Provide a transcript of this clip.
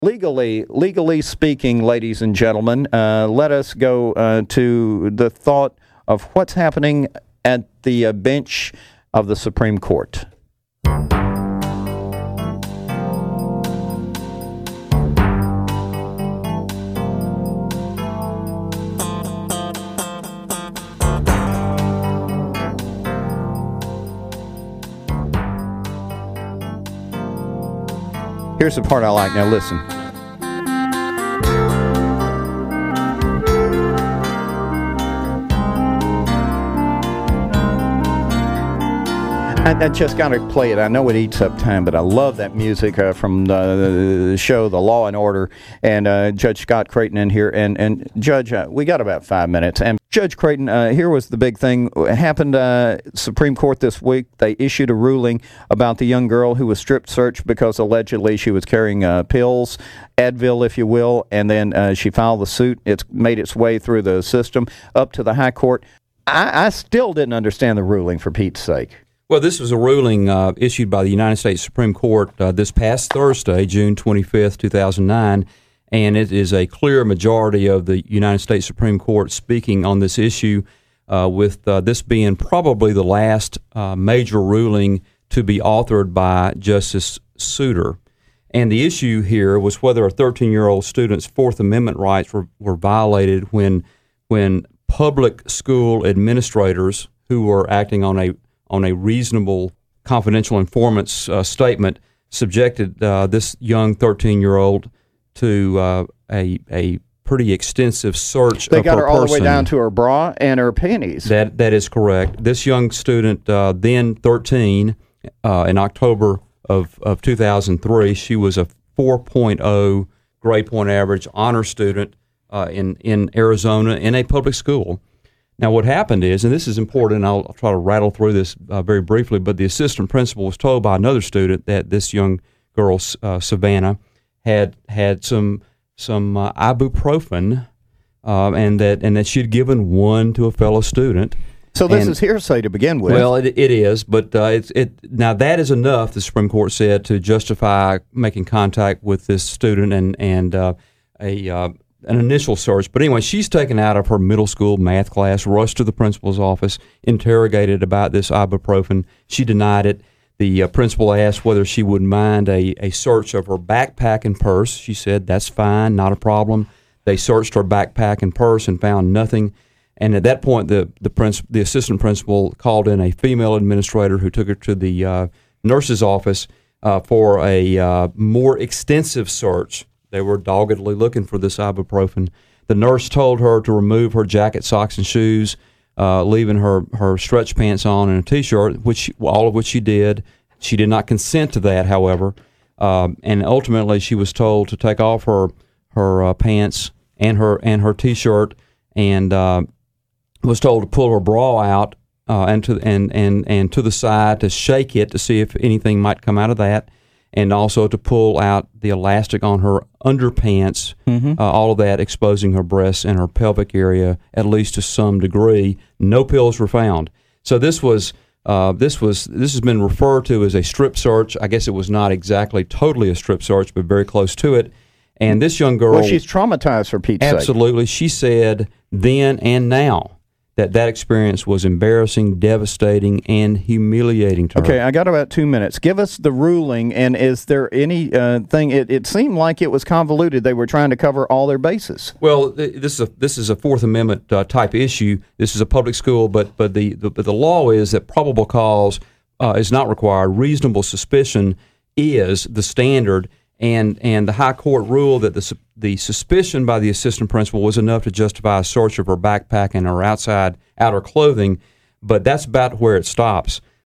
Legally speaking, ladies and gentlemen, let us go to the thought of what's happening at the bench of the Supreme Court. Here's the part I like. Now listen. I just got to play it. I know it eats up time, but I love that music from the show, The Law and Order, and Judge Scott Creighton in here. And Judge, we got about 5 minutes. And Judge Creighton, here was the big thing. It happened Supreme Court this week. They issued a ruling about the young girl who was strip searched because allegedly she was carrying pills, Advil, if you will, and then she filed the suit. It's made its way through the system up to the high court. I still didn't understand the ruling, for Pete's sake. Well, this was a ruling issued by the United States Supreme Court this past Thursday, June 25th, 2009, and it is a clear majority of the United States Supreme Court speaking on this issue, with this being probably the last major ruling to be authored by Justice Souter. And the issue here was whether a 13-year-old student's Fourth Amendment rights were violated when public school administrators who were acting on a reasonable confidential informant's statement subjected this young 13-year-old to a pretty extensive search of her person. They got her all the way down to her bra and her panties. That is correct. This young student, then 13, in October of 2003, she was a 4.0 grade point average honor student in Arizona in a public school. Now, what happened is, and this is important, and I'll try to rattle through this very briefly, but the assistant principal was told by another student that this young girl, Savannah, had some ibuprofen, and that she'd given one to a fellow student. So this is hearsay to begin with. Well, it is, but now that is enough, the Supreme Court said, to justify making contact with this student and an initial search. But anyway, she's taken out of her middle school math class, rushed to the principal's office, interrogated about this ibuprofen. She denied it. The principal asked whether she would mind a search of her backpack and purse. She said, that's fine, not a problem. They searched her backpack and purse and found nothing. And at that point, the assistant principal called in a female administrator who took her to the nurse's office for a more extensive search. They were doggedly looking for this ibuprofen. The nurse told her to remove her jacket, socks, and shoes, leaving her stretch pants on and a T-shirt, all of which she did. She did not consent to that, however, and ultimately she was told to take off her pants and her T-shirt, and was told to pull her bra out and to the side to shake it to see if anything might come out of that, and also to pull out the elastic on her underpants, all of that exposing her breasts and her pelvic area at least to some degree. No pills were found. So this has been referred to as a strip search. I guess it was not exactly totally a strip search, but very close to it. And this young girl, well, she's traumatized, for Pete's sake. Absolutely. She said then and now that experience was embarrassing, devastating, and humiliating to her. Okay, I got about 2 minutes. Give us the ruling, and is there any thing? It seemed like it was convoluted. They were trying to cover all their bases. Well, this is a Fourth Amendment type issue. This is a public school, but the law is that probable cause is not required. Reasonable suspicion is the standard. And the high court ruled that the suspicion by the assistant principal was enough to justify a search of her backpack and her outer clothing, but that's about where it stops.